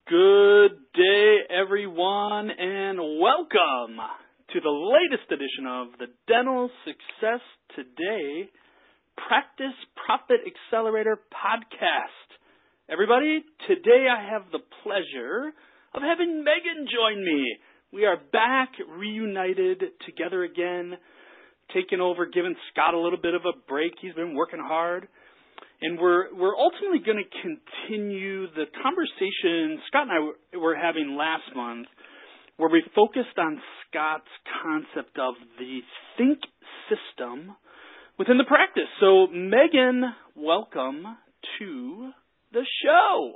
Good day, everyone, and welcome to the latest edition of the Dental Success Today Practice Profit Accelerator podcast. Everybody, today I have the pleasure of having Megan join me. We are back, reunited together again, taking over, giving Scott a little bit of a break. He's been working hard. And we're ultimately going to continue the conversation Scott and I were having last month, where we focused on Scott's concept of the think system within the practice. So, Megan, welcome to the show.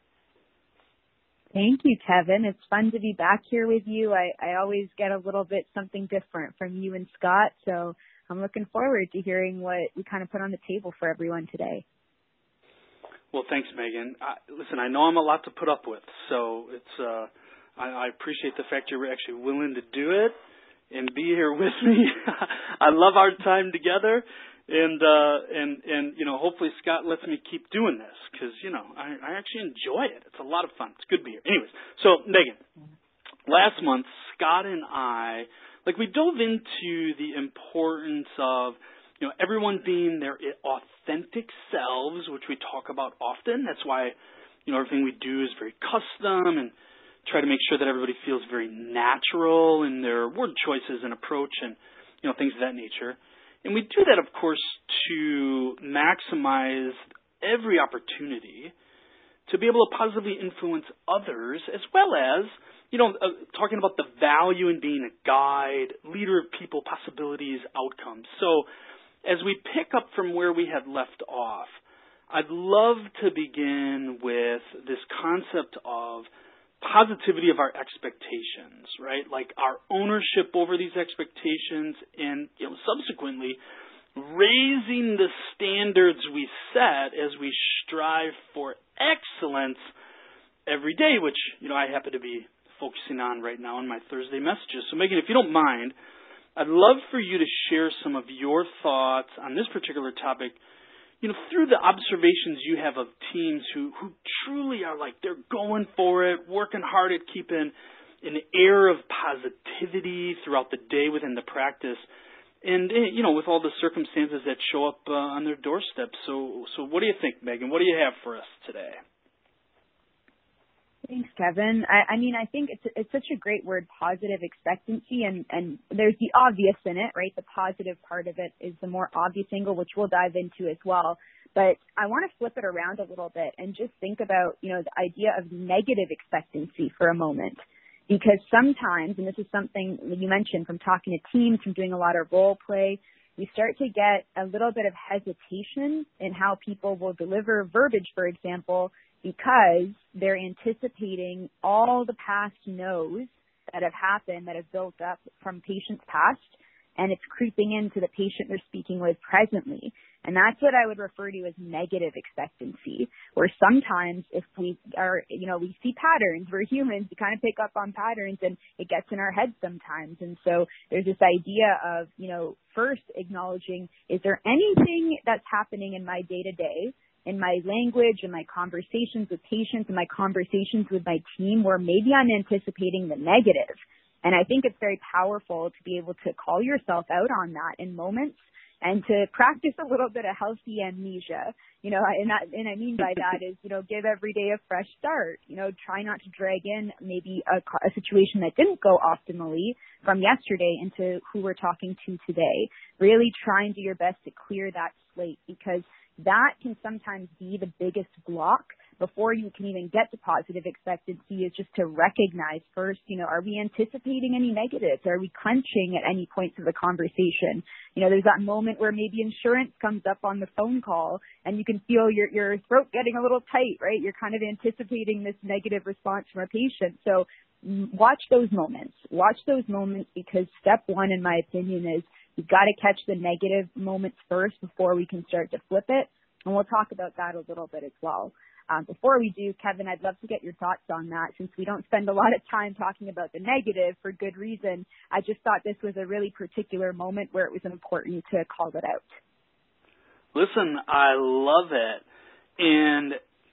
Thank you, Kevin. It's fun to be back here with you. I always get a little bit something different from you and Scott, so I'm looking forward to hearing what we kind of put on the table for everyone today. Well, thanks, Megan. Listen, I know I'm a lot to put up with, so it's I appreciate the fact you're actually willing to do it and be here with me. I love our time together, and you know, hopefully Scott lets me keep doing this because I actually enjoy it. It's a lot of fun. It's good to be here. Anyways, so Megan, last month Scott and I we dove into the importance of everyone being their authentic selves, which we talk about often. That's why, everything we do is very custom and try to make sure that everybody feels very natural in their word choices and approach and, things of that nature. And we do that, of course, to maximize every opportunity to be able to positively influence others, as well as, talking about the value in being a guide, leader of people, possibilities, outcomes. So, as we pick up from where we had left off, I'd love to begin with this concept of positivity of our expectations, right? Like our ownership over these expectations and, subsequently raising the standards we set as we strive for excellence every day, which, I happen to be focusing on right now in my Thursday messages. So, Megan, if you don't mind, I'd love for you to share some of your thoughts on this particular topic, through the observations you have of teams who truly are they're going for it, working hard at keeping an air of positivity throughout the day within the practice, and, with all the circumstances that show up on their doorstep. So what do you think, Megan? What do you have for us today? Thanks, Kevin. I think it's such a great word, positive expectancy, and there's the obvious in it, right? The positive part of it is the more obvious angle, which we'll dive into as well. But I want to flip it around a little bit and just think about, the idea of negative expectancy for a moment. Because sometimes, and this is something that you mentioned from talking to teams, from doing a lot of role play, we start to get a little bit of hesitation in how people will deliver verbiage, for example, because they're anticipating all the past no's that have happened, that have built up from patients past, and it's creeping into the patient they're speaking with presently. And that's what I would refer to as negative expectancy, where sometimes if we are, we see patterns, we're humans, we kind of pick up on patterns and it gets in our heads sometimes. And so there's this idea of, first acknowledging, is there anything that's happening in my day-to-day, in my language, in my conversations with patients, in my conversations with my team, where maybe I'm anticipating the negative. And I think it's very powerful to be able to call yourself out on that in moments and to practice a little bit of healthy amnesia. And I mean by that is, give every day a fresh start. Try not to drag in maybe a situation that didn't go optimally from yesterday into who we're talking to today. Really try and do your best to clear that slate, because that can sometimes be the biggest block before you can even get to positive expectancy, is just to recognize first, are we anticipating any negatives? Are we clenching at any points of the conversation? There's that moment where maybe insurance comes up on the phone call and you can feel your throat getting a little tight, right? You're kind of anticipating this negative response from a patient. So watch those moments. Watch those moments, because step one, in my opinion, is you've got to catch the negative moments first before we can start to flip it. And we'll talk about that a little bit as well. Before we do, Kevin, I'd love to get your thoughts on that, since we don't spend a lot of time talking about the negative for good reason. I just thought this was a really particular moment where it was important to call it out. Listen, I love it. And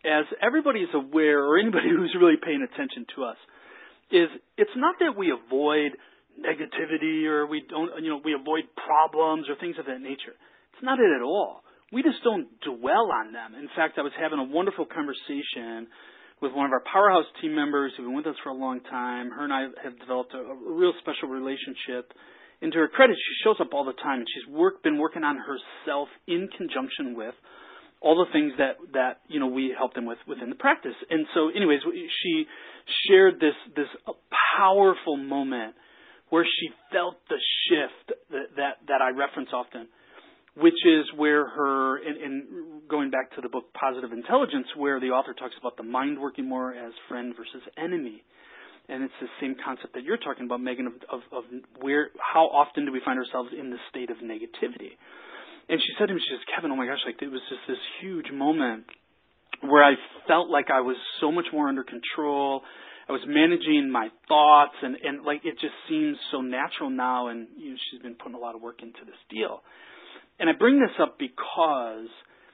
as everybody is aware, or anybody who's really paying attention to us, is it's not that we avoid negativity or we avoid problems or things of that nature. It's not it at all. We just don't dwell on them. In fact, I was having a wonderful conversation with one of our Powerhouse team members who's been with us for a long time. Her and I have developed a real special relationship. And to her credit, she shows up all the time, and she's been working on herself in conjunction with all the things that we help them with within the practice. And so, anyways, she shared this powerful moment where she felt the shift that I reference often, which is where her, in going back to the book Positive Intelligence, where the author talks about the mind working more as friend versus enemy. And it's the same concept that you're talking about, Megan, of how often do we find ourselves in the state of negativity. And she said to me, she says, Kevin, oh my gosh, like it was just this huge moment where I felt like I was so much more under control. I was managing my thoughts, and like it just seems so natural now. And she's been putting a lot of work into this deal. And I bring this up because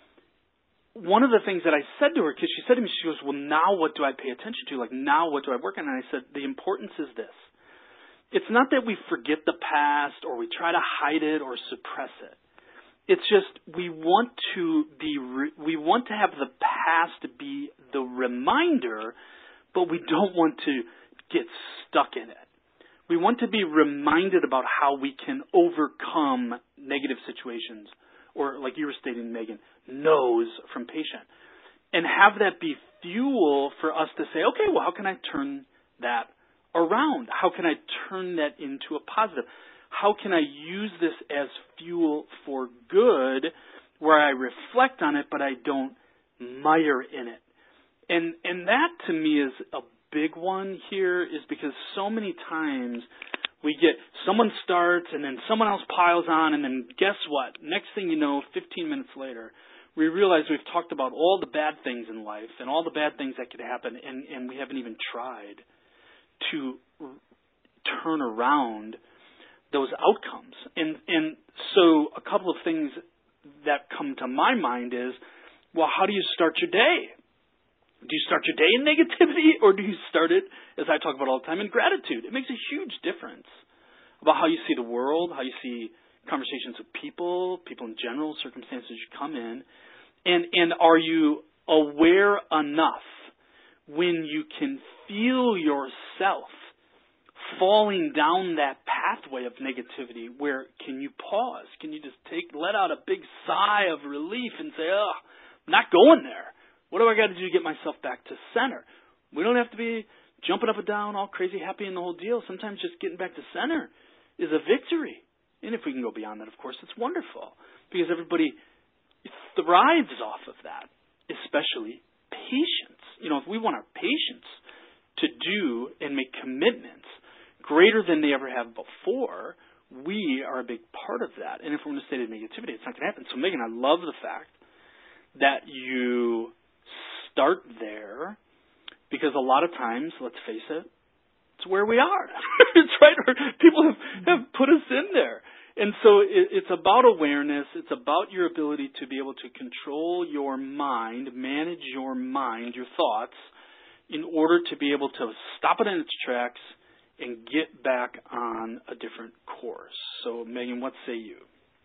one of the things that I said to her, because she said to me, she goes, well, now what do I pay attention to? Like, now what do I work on? And I said, the importance is this. It's not that we forget the past or we try to hide it or suppress it. It's just we want to have the past be the reminder, but we don't want to get stuck in it. We want to be reminded about how we can overcome negative situations, or like you were stating, Megan, no's from patient, and have that be fuel for us to say, okay, well, how can I turn that around? How can I turn that into a positive? How can I use this as fuel for good, where I reflect on it, but I don't mire in it? And that to me is a big one here, is because so many times we get someone starts and then someone else piles on, and then guess what? Next thing you know, 15 minutes later, we realize we've talked about all the bad things in life and all the bad things that could happen, and we haven't even tried to turn around those outcomes. And so a couple of things that come to my mind is, well, how do you start your day? Do you start your day in negativity, or do you start it, as I talk about all the time, in gratitude? It makes a huge difference about how you see the world, how you see conversations with people in general, circumstances you come in. And are you aware enough when you can feel yourself falling down that pathway of negativity, where can you pause? Can you just let out a big sigh of relief and say, oh, I'm not going there. What do I got to do to get myself back to center? We don't have to be jumping up and down, all crazy happy in the whole deal. Sometimes just getting back to center is a victory. And if we can go beyond that, of course, it's wonderful, because everybody thrives off of that, especially patience. If we want our patients to do and make commitments greater than they ever have before, we are a big part of that. And if we're in a state of negativity, it's not going to happen. So, Megan, I love the fact that you start there, because a lot of times, let's face it, it's where we are. It's right where people have put us in there. And so it's about awareness. It's about your ability to be able to control your mind, manage your mind, your thoughts, in order to be able to stop it in its tracks and get back on a different course. So, Megan, what say you?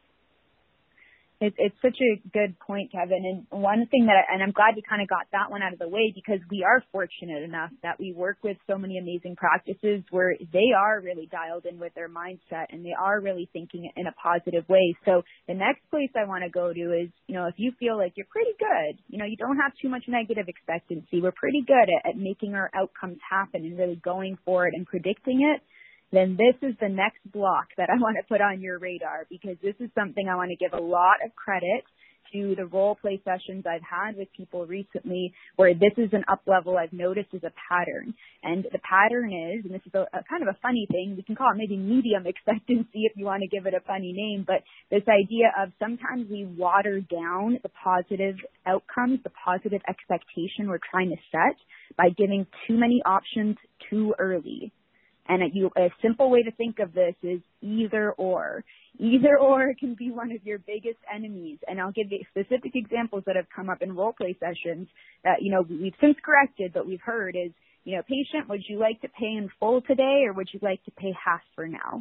It's such a good point, Kevin. And one thing and I'm glad you kind of got that one out of the way, because we are fortunate enough that we work with so many amazing practices where they are really dialed in with their mindset, and they are really thinking in a positive way. So the next place I want to go to is, if you feel like you're pretty good, you don't have too much negative expectancy, we're pretty good at making our outcomes happen and really going for it and predicting it, then this is the next block that I want to put on your radar, because this is something I want to give a lot of credit to the role play sessions I've had with people recently, where this is an up level I've noticed is a pattern. And the pattern is, and this is a kind of a funny thing, we can call it maybe medium expectancy if you want to give it a funny name, but this idea of sometimes we water down the positive outcomes, the positive expectation we're trying to set by giving too many options too early. And a simple way to think of this is either or. Either or can be one of your biggest enemies. And I'll give you specific examples that have come up in role play sessions that, we've since corrected, but we've heard is, patient, would you like to pay in full today or would you like to pay half for now?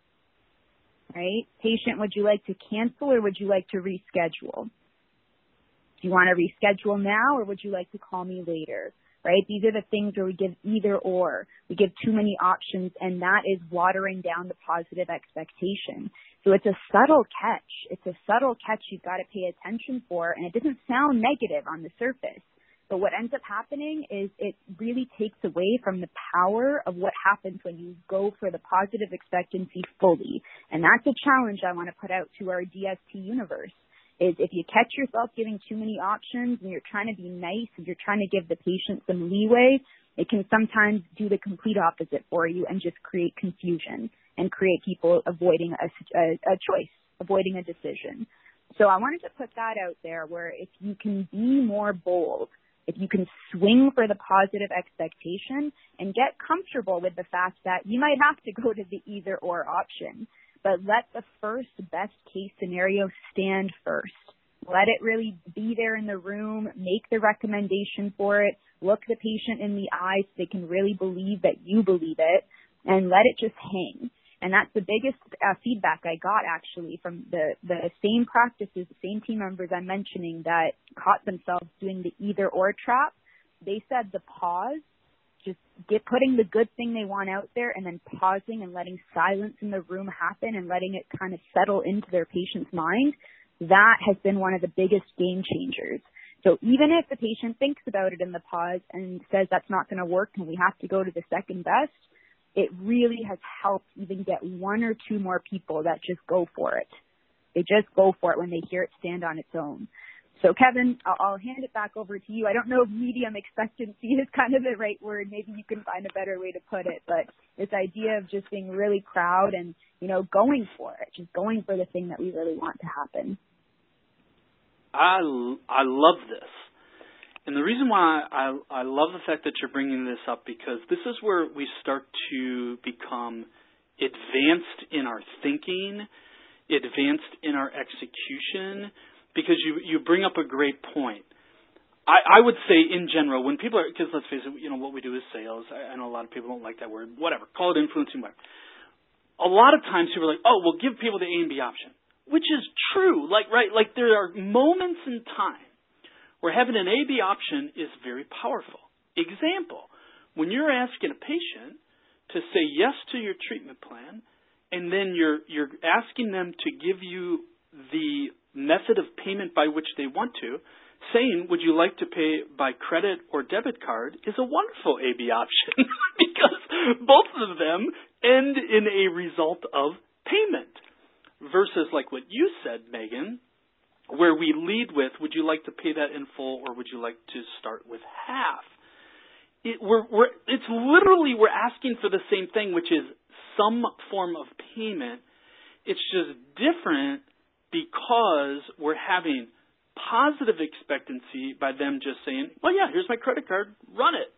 Right? Patient, would you like to cancel or would you like to reschedule? Do you want to reschedule now or would you like to call me later? Right? These are the things where we give either or. We give too many options, and that is watering down the positive expectation. So it's a subtle catch. It's a subtle catch you've got to pay attention for, and it doesn't sound negative on the surface. But what ends up happening is it really takes away from the power of what happens when you go for the positive expectancy fully. And that's a challenge I want to put out to our DSP universe. Is if you catch yourself giving too many options and you're trying to be nice and you're trying to give the patient some leeway, it can sometimes do the complete opposite for you and just create confusion and create people avoiding a choice, avoiding a decision. So I wanted to put that out there where if you can be more bold, if you can swing for the positive expectation and get comfortable with the fact that you might have to go to the either or option, but let the first best case scenario stand first. Let it really be there in the room, make the recommendation for it, look the patient in the eye so they can really believe that you believe it, and let it just hang. And that's the biggest feedback I got actually from the same practices, the same team members I'm mentioning that caught themselves doing the either or trap. They said the pause, just putting the good thing they want out there and then pausing and letting silence in the room happen and letting it kind of settle into their patient's mind, that has been one of the biggest game changers. So even if the patient thinks about it in the pause and says that's not going to work and we have to go to the second best, it really has helped even get one or two more people that just go for it. They just go for it when they hear it stand on its own. So, Kevin, I'll hand it back over to you. I don't know if medium expectancy is kind of the right word. Maybe you can find a better way to put it. But this idea of just being really proud and, going for it, just going for the thing that we really want to happen. I love this. And the reason why I love the fact that you're bringing this up, because this is where we start to become advanced in our thinking, advanced in our execution, because you bring up a great point. I would say in general, when people are, because let's face it, what we do is sales. I know a lot of people don't like that word, whatever, call it influencing, whatever. A lot of times people are like, oh, well, give people the A and B option, which is true. Like there are moments in time where having an A-B option is very powerful. Example, when you're asking a patient to say yes to your treatment plan, and then you're asking them to give you the method of payment by which they want to, saying, would you like to pay by credit or debit card, is a wonderful A-B option because both of them end in a result of payment. Versus like what you said, Megan, where we lead with, would you like to pay that in full or would you like to start with half? It's literally we're asking for the same thing, which is some form of payment. It's just different because we're having positive expectancy by them just saying, well, yeah, here's my credit card, run it.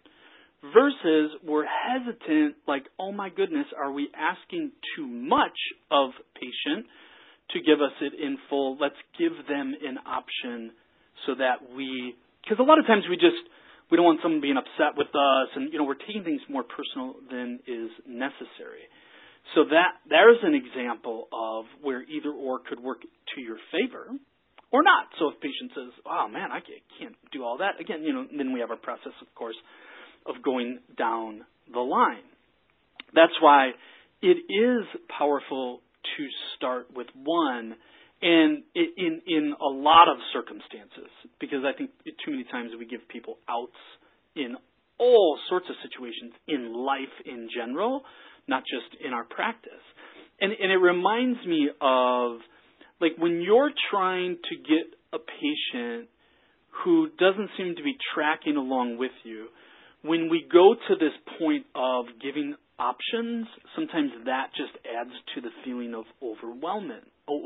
Versus we're hesitant, like, oh my goodness, are we asking too much of patient to give us it in full? Let's give them an option so that because a lot of times we don't want someone being upset with us, and we're taking things more personal than is necessary. So there's an example of where either or could work to your favor or not. So if patient says, oh man, I can't do all that, again, then we have our process, of course, of going down the line. That's why it is powerful to start with one, and in a lot of circumstances, because I think too many times we give people outs in all sorts of situations in life in general, not just in our practice. And it reminds me of, like, when you're trying to get a patient who doesn't seem to be tracking along with you, when we go to this point of giving options, sometimes that just adds to the feeling of overwhelmment,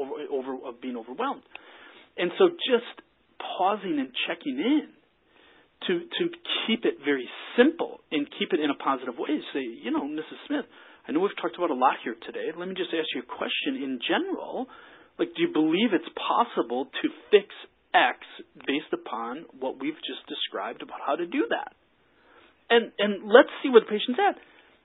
of being overwhelmed. And so just pausing and checking in to keep it very simple and keep it in a positive way. Say, Mrs. Smith, I know we've talked about a lot here today. Let me just ask you a question in general. Like, do you believe it's possible to fix X based upon what we've just described about how to do that? And let's see what the patient's at.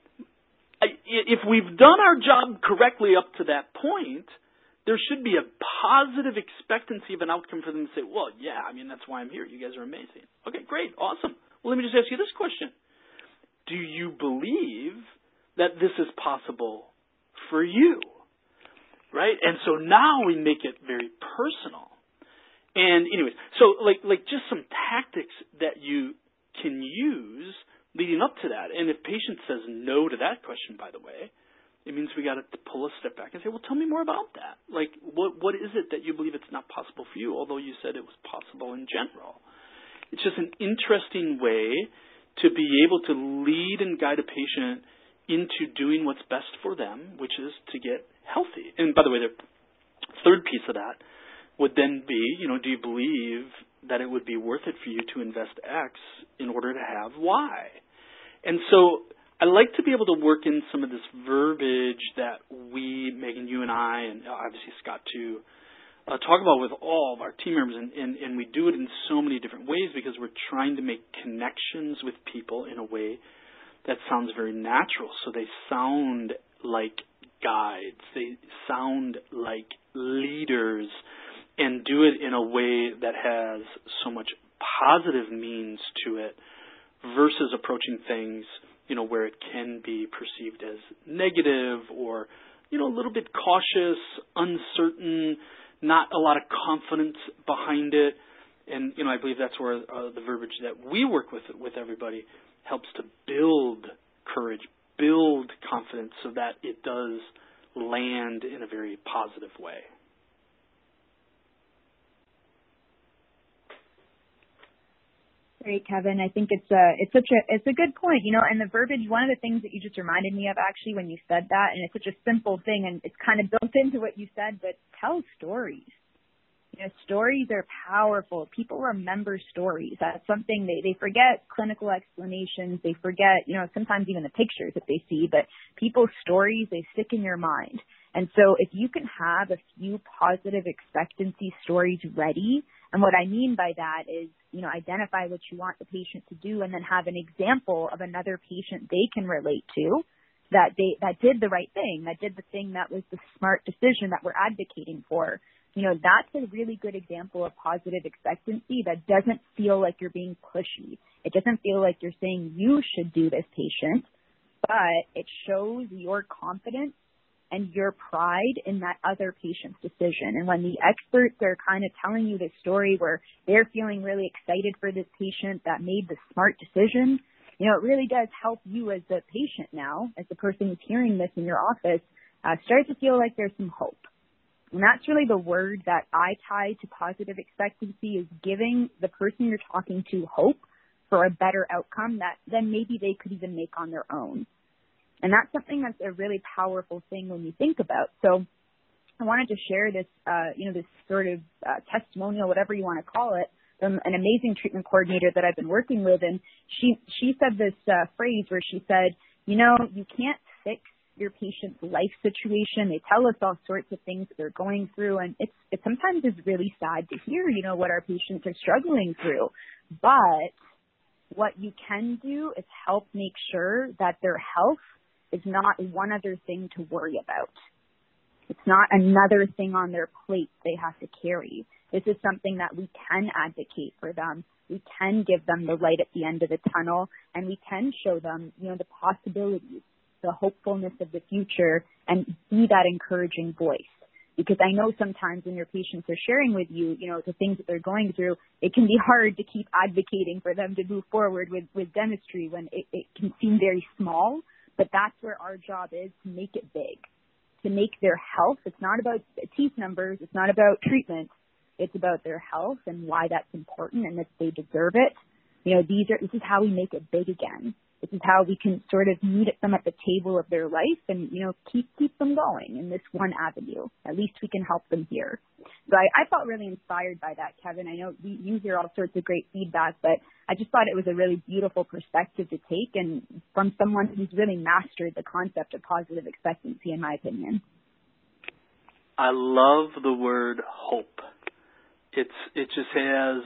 If we've done our job correctly up to that point, there should be a positive expectancy of an outcome for them to say, well, yeah, that's why I'm here. You guys are amazing. Okay, great, awesome. Well, let me just ask you this question. Do you believe that this is possible for you? Right? And so now we make it very personal. And anyways, so like just some tactics that you can use leading up to that. And if patient says no to that question, by the way, it means we got to pull a step back and say, well, tell me more about that. Like, what is it that you believe it's not possible for you, although you said it was possible in general? It's just an interesting way to be able to lead and guide a patient into doing what's best for them, which is to get healthy. And by the way, the third piece of that would then be, do you believe that it would be worth it for you to invest X in order to have Y? And so I like to be able to work in some of this verbiage that we, Megan, you and I, and obviously Scott too, talk about with all of our team members, and we do it in so many different ways because we're trying to make connections with people in a way that sounds very natural. So they sound like guides, they sound like leaders, and do it in a way that has so much positive means to it versus approaching things, where it can be perceived as negative or, a little bit cautious, uncertain, not a lot of confidence behind it. And, I believe that's where the verbiage that we work with everybody helps to build courage, build confidence so that it does land in a very positive way. Great, Kevin. I think it's a good point, and the verbiage, one of the things that you just reminded me of actually when you said that, and it's such a simple thing and it's kind of built into what you said, but tell stories. Stories are powerful. People remember stories. That's something they forget clinical explanations. They forget, sometimes even the pictures that they see, but people's stories, they stick in your mind. And so if you can have a few positive expectancy stories ready, and what I mean by that is, identify what you want the patient to do and then have an example of another patient they can relate to that did the right thing, that did the thing that was the smart decision that we're advocating for. That's a really good example of positive expectancy that doesn't feel like you're being pushy. It doesn't feel like you're saying you should do this, patient, but it shows your confidence and your pride in that other patient's decision. And when the experts are kind of telling you this story where they're feeling really excited for this patient that made the smart decision, it really does help you as the patient now, as the person who's hearing this in your office, start to feel like there's some hope. And that's really the word that I tie to positive expectancy, is giving the person you're talking to hope for a better outcome that then maybe they could even make on their own. And that's something that's a really powerful thing when you think about. So I wanted to share this, this sort of testimonial, whatever you want to call it, from an amazing treatment coordinator that I've been working with. And she said this phrase where she said, you can't fix your patient's life situation. They tell us all sorts of things that they're going through, and it sometimes is really sad to hear, what our patients are struggling through. But what you can do is help make sure that their health is not one other thing to worry about. It's not another thing on their plate they have to carry. This is something that we can advocate for them. We can give them the light at the end of the tunnel, and we can show them, the possibilities, the hopefulness of the future, and be that encouraging voice. Because I know sometimes when your patients are sharing with you, the things that they're going through, it can be hard to keep advocating for them to move forward with dentistry when it can seem very small. But that's where our job is, to make it big, to make their health. It's not about teeth numbers. It's not about treatment. It's about their health and why that's important and that they deserve it. This is how we make it big again. This is how we can sort of meet them at the table of their life and, keep them going in this one avenue. At least we can help them here. So I felt really inspired by that, Kevin. I know you hear all sorts of great feedback, but I just thought it was a really beautiful perspective to take, and from someone who's really mastered the concept of positive expectancy, in my opinion. I love the word hope. It just has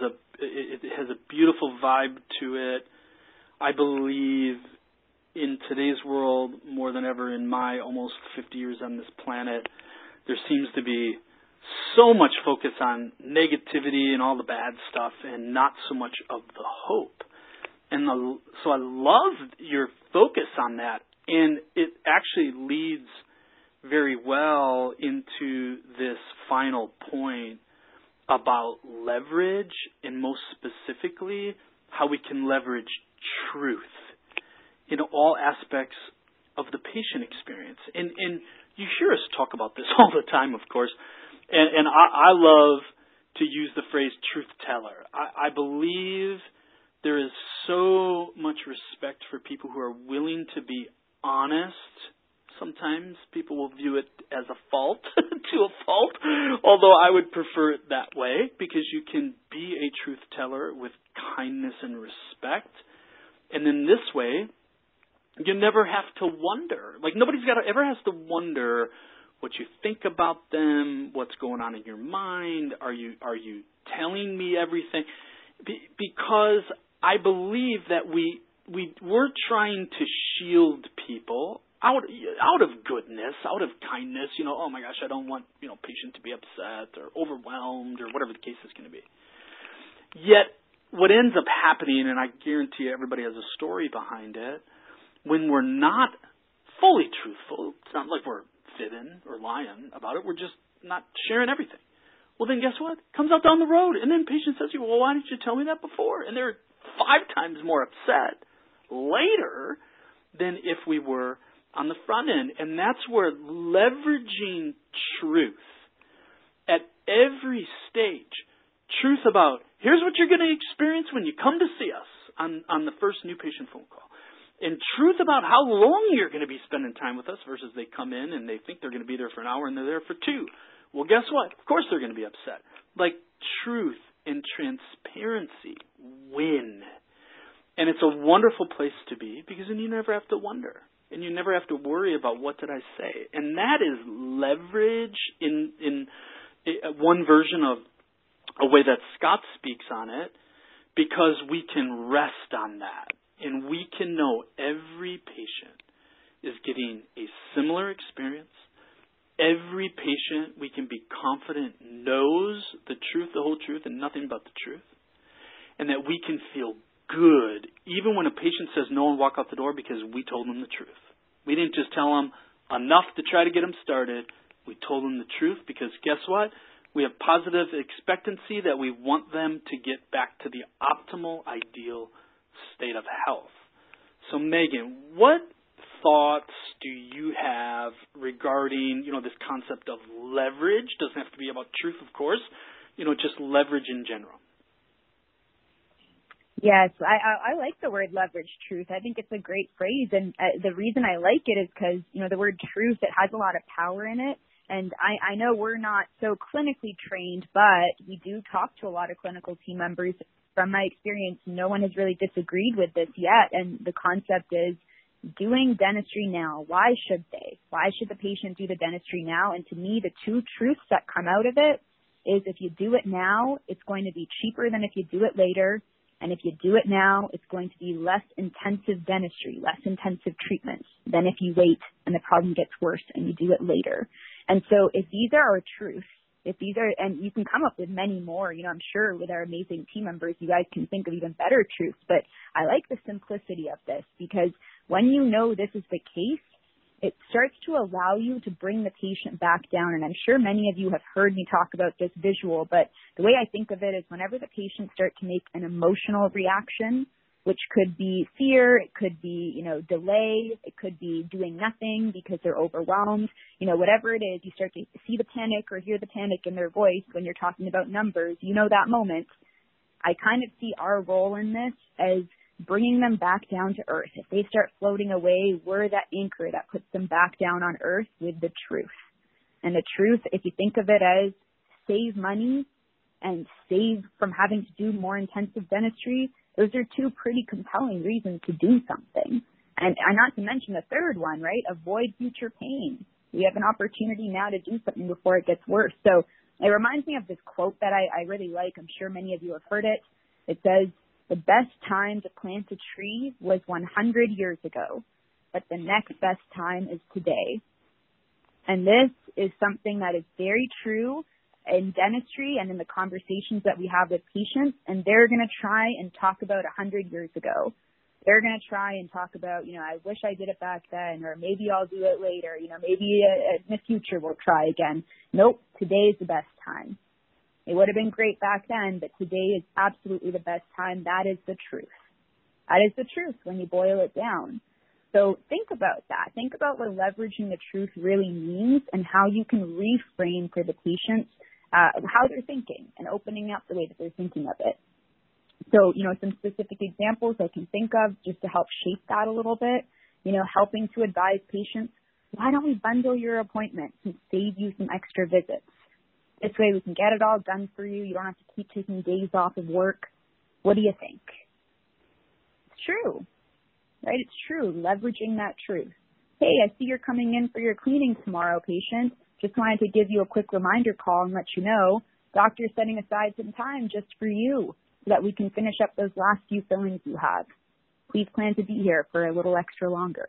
a beautiful vibe to it. I believe in today's world, more than ever in my almost 50 years on this planet, there seems to be so much focus on negativity and all the bad stuff and not so much of the hope. And so I love your focus on that. And it actually leads very well into this final point about leverage, and most specifically, how we can leverage truth in all aspects of the patient experience. And you hear us talk about this all the time, of course. And I love to use the phrase truth teller. I believe there is so much respect for people who are willing to be honest. Sometimes people will view it as a fault, to a fault, although I would prefer it that way, because you can be a truth teller with kindness and respect. And in this way, you never have to wonder. Like, ever has to wonder what you think about them, what's going on in your mind, are you telling me everything? Because I believe that we're trying to shield people out of goodness, out of kindness, oh my gosh, I don't want, patient to be upset or overwhelmed or whatever the case is going to be. Yet, what ends up happening, and I guarantee everybody has a story behind it, when we're not fully truthful, it's not like we're fibbing or lying about it, we're just not sharing everything. Well, then guess what? Comes out down the road, and then patient says to you, well, why didn't you tell me that before? And they're 5 times more upset later than if we were on the front end. And that's where leveraging truth at every stage, truth about, here's what you're going to experience when you come to see us on the first new patient phone call. And truth about how long you're going to be spending time with us versus they come in and they think they're going to be there for an hour and they're there for 2. Well, guess what? Of course they're going to be upset. Like, truth and transparency win. And it's a wonderful place to be, because then you never have to wonder. And you never have to worry about what did I say. And that is leverage in one version of a way that Scott speaks on it, because we can rest on that. And we can know every patient is getting a similar experience. Every patient, we can be confident, knows the truth, the whole truth, and nothing but the truth. And that we can feel good, even when a patient says no and walk out the door, because we told them the truth. We didn't just tell them enough to try to get them started. We told them the truth, because guess what? We have positive expectancy that we want them to get back to the optimal, ideal state of health. So, Megan, what thoughts do you have regarding, this concept of leverage? Doesn't have to be about truth, of course. Just leverage in general. Yes, I like the word leverage truth. I think it's a great phrase. And the reason I like it is because, the word truth, it has a lot of power in it. And I know we're not so clinically trained, but we do talk to a lot of clinical team members. From my experience, no one has really disagreed with this yet. And the concept is doing dentistry now. Why should they? Why should the patient do the dentistry now? And to me, the 2 truths that come out of it is, if you do it now, it's going to be cheaper than if you do it later. And if you do it now, it's going to be less intensive dentistry, less intensive treatments than if you wait and the problem gets worse and you do it later. And so if these are our truths, and you can come up with many more, I'm sure with our amazing team members, you guys can think of even better truths, but I like the simplicity of this, because when you know this is the case, it starts to allow you to bring the patient back down. And I'm sure many of you have heard me talk about this visual, but the way I think of it is, whenever the patients start to make an emotional reaction, which could be fear, it could be, delay, it could be doing nothing because they're overwhelmed, whatever it is, you start to see the panic or hear the panic in their voice when you're talking about numbers, that moment. I kind of see our role in this as bringing them back down to earth. If they start floating away, we're that anchor that puts them back down on earth with the truth. And the truth, if you think of it as save money and save from having to do more intensive dentistry, those are two pretty compelling reasons to do something. And not to mention the third one, right? Avoid future pain. We have an opportunity now to do something before it gets worse. So it reminds me of this quote that I really like. I'm sure many of you have heard it. It says, the best time to plant a tree was 100 years ago, but the next best time is today. And this is something that is very true in dentistry and in the conversations that we have with patients. And they're going to try and talk about 100 years ago. They're going to try and talk about, I wish I did it back then, or maybe I'll do it later. Maybe in the future we'll try again. Nope, today is the best time. It would have been great back then, but today is absolutely the best time. That is the truth. That is the truth when you boil it down. So think about that. Think about what leveraging the truth really means and how you can reframe for the patients how they're thinking and opening up the way that they're thinking of it. So, some specific examples I can think of just to help shape that a little bit, helping to advise patients, why don't we bundle your appointments and save you some extra visits? This way we can get it all done for you. You don't have to keep taking days off of work. What do you think? It's true, right? It's true, leveraging that truth. Hey, I see you're coming in for your cleaning tomorrow, patient. Just wanted to give you a quick reminder call and let you know doctor's setting aside some time just for you so that we can finish up those last few fillings you have. Please plan to be here for a little extra longer.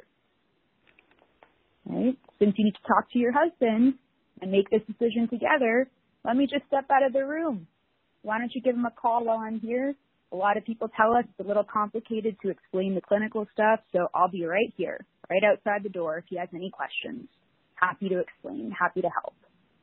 Right? Since you need to talk to your husband and make this decision together, let me just step out of the room. Why don't you give him a call while I'm here? A lot of people tell us it's a little complicated to explain the clinical stuff, so I'll be right here, right outside the door if he has any questions. Happy to explain, happy to help.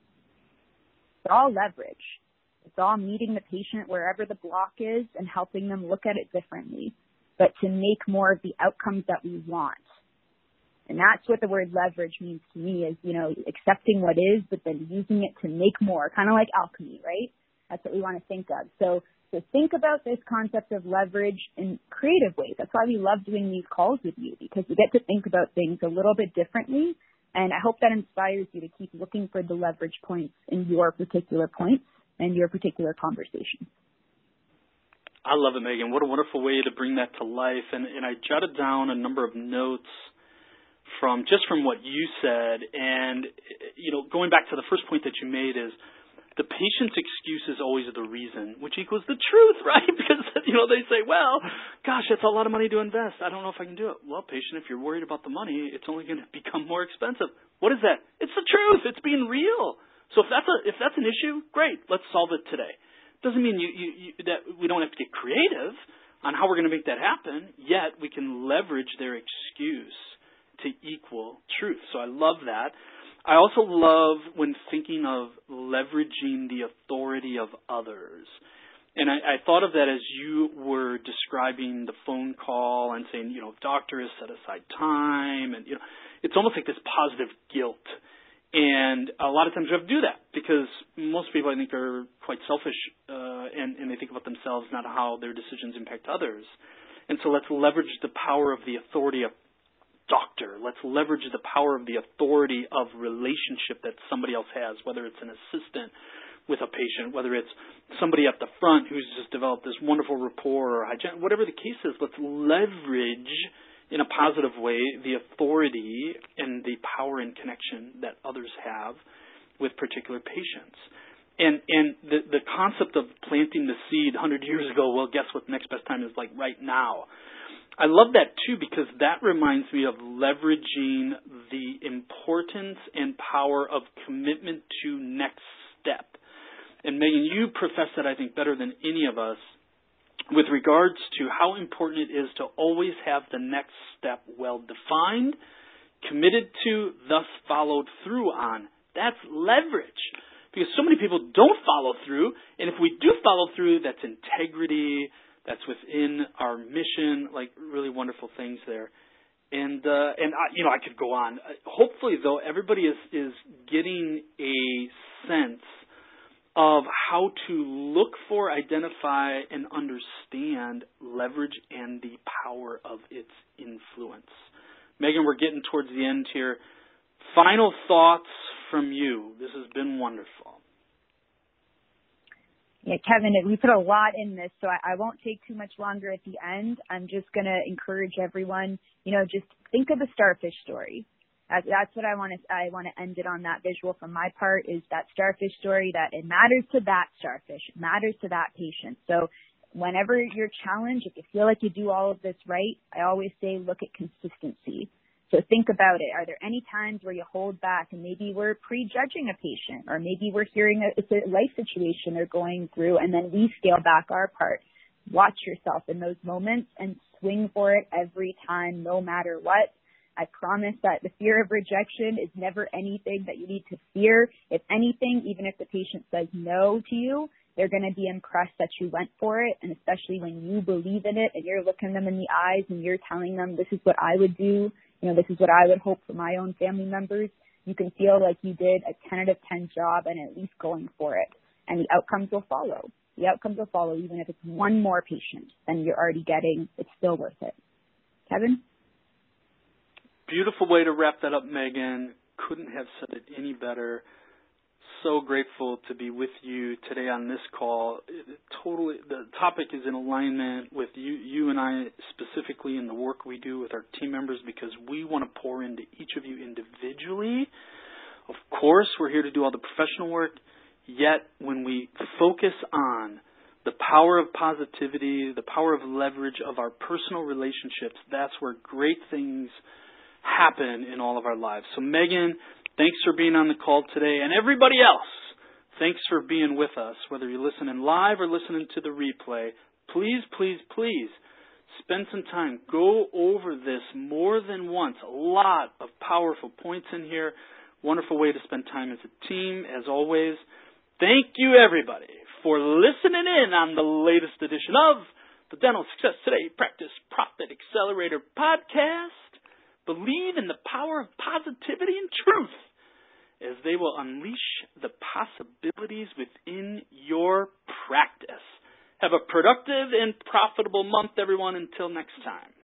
It's all leverage. It's all meeting the patient wherever the block is and helping them look at it differently, but to make more of the outcomes that we want. And that's what the word leverage means to me is, accepting what is, but then using it to make more, kind of like alchemy, right? That's what we want to think of. So think about this concept of leverage in creative ways. That's why we love doing these calls with you, because you get to think about things a little bit differently. And I hope that inspires you to keep looking for the leverage points in your particular points and your particular conversation. I love it, Megan. What a wonderful way to bring that to life. And I jotted down a number of notes from what you said. And, going back to the first point that you made is the patient's excuse is always the reason, which equals the truth, right? Because, they say, well, gosh, that's a lot of money to invest. I don't know if I can do it. Well, patient, if you're worried about the money, it's only going to become more expensive. What is that? It's the truth. It's being real. So if that's an issue, great. Let's solve it today. Doesn't mean that we don't have to get creative on how we're going to make that happen, yet we can leverage their excuse to equal truth. So I love that. I also love when thinking of leveraging the authority of others. And I thought of that as you were describing the phone call and saying, doctor has set aside time. And, it's almost like this positive guilt. And a lot of times we have to do that because most people, I think, are quite selfish and they think about themselves, not how their decisions impact others. And so let's leverage the power of the authority of doctor. Let's leverage the power of the authority of relationship that somebody else has, whether it's an assistant with a patient, whether it's somebody at the front who's just developed this wonderful rapport, or whatever the case is. Let's leverage in a positive way the authority and the power and connection that others have with particular patients. And the concept of planting the seed 100 years ago, well, guess what the next best time is like right now. I love that, too, because that reminds me of leveraging the importance and power of commitment to next step. And, Megan, you profess that, I think, better than any of us with regards to how important it is to always have the next step well-defined, committed to, thus followed through on. That's leverage. Because so many people don't follow through, and if we do follow through, that's integrity, that's within our mission, like really wonderful things there. And I could go on. Hopefully, though, everybody is getting a sense of how to look for, identify, and understand leverage and the power of its influence. Megan, we're getting towards the end here. Final thoughts from you. This has been wonderful. Yeah, Kevin, we put a lot in this, so I won't take too much longer at the end. I'm just going to encourage everyone, just think of the starfish story. That's what I want to end it on, that visual from my part, is that starfish story, that it matters to that starfish, it matters to that patient. So whenever you're challenged, if you feel like you do all of this right, I always say look at consistency. So think about it. Are there any times where you hold back and maybe we're prejudging a patient, or maybe we're hearing it's a life situation they're going through and then we scale back our part? Watch yourself in those moments and swing for it every time, no matter what. I promise that the fear of rejection is never anything that you need to fear. If anything, even if the patient says no to you, they're going to be impressed that you went for it. And especially when you believe in it and you're looking them in the eyes and you're telling them, this is what I would do, this is what I would hope for my own family members, you can feel like you did a 10 out of 10 job and at least going for it. And the outcomes will follow. The outcomes will follow, even if it's one more patient than you're already getting. It's still worth it. Kevin? Beautiful way to wrap that up, Megan. Couldn't have said it any better. So grateful to be with you today on this call. The topic is in alignment with you and I specifically in the work we do with our team members, because we want to pour into each of you individually. Of course, we're here to do all the professional work, yet when we focus on the power of positivity, the power of leverage of our personal relationships, that's where great things happen in all of our lives. So Megan, thanks for being on the call today. And everybody else, thanks for being with us, whether you're listening live or listening to the replay. Please, please, please spend some time. Go over this more than once. A lot of powerful points in here. Wonderful way to spend time as a team, as always. Thank you, everybody, for listening in on the latest edition of the Dental Success Today Practice Profit Accelerator podcast. Believe in the power of positivity and truth, as they will unleash the possibilities within your practice. Have a productive and profitable month, everyone. Until next time.